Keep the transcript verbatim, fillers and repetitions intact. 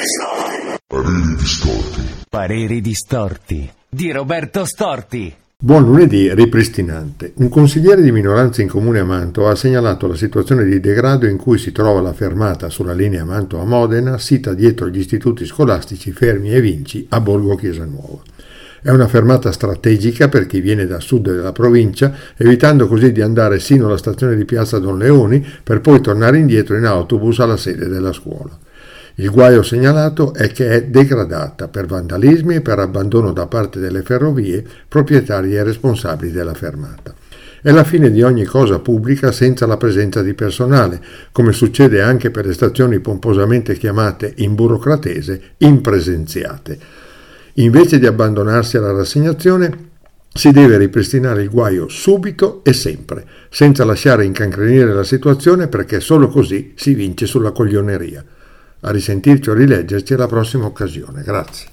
Pareri distorti. Pareri distorti di Roberto Storti. Buon lunedì ripristinante. Un consigliere di minoranza in comune a Mantova ha segnalato la situazione di degrado in cui si trova la fermata sulla linea Mantova-Modena, sita dietro gli istituti scolastici Fermi e Vinci a Borgo Chiesanuova. È una fermata strategica per chi viene dal sud della provincia, evitando così di andare sino alla stazione di Piazza Don Leoni per poi tornare indietro in autobus alla sede della scuola. Il guaio segnalato è che è degradata per vandalismi e per abbandono da parte delle ferrovie, proprietarie e responsabili della fermata. È la fine di ogni cosa pubblica senza la presenza di personale, come succede anche per le stazioni pomposamente chiamate in burocratese impresenziate. Invece di abbandonarsi alla rassegnazione, si deve ripristinare il guaio subito e sempre, senza lasciare incancrenire la situazione, perché solo così si vince sulla coglioneria. A risentirci o rileggerci alla prossima occasione. Grazie.